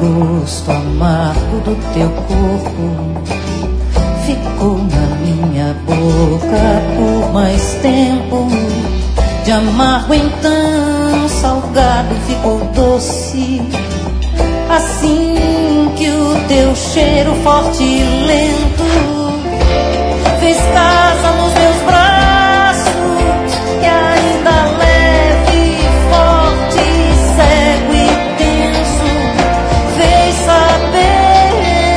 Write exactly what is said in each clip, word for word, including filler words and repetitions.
gosto amargo do teu corpo ficou na minha boca por mais tempo. De amargo então salgado ficou doce, assim que o teu cheiro forte e lento fez casa nos meus braços, e ainda leve, forte, cego e tenso fez saber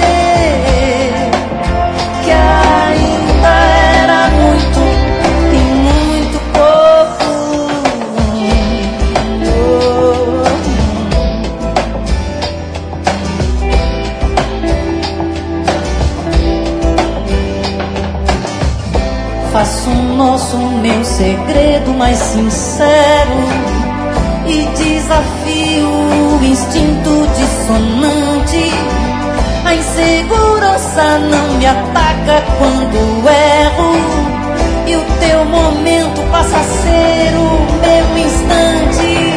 que ainda era muito e muito pouco. Faço nosso meu segredo mais sincero e desafio o instinto dissonante. A insegurança não me ataca quando erro, e o teu momento passa a ser o meu instante.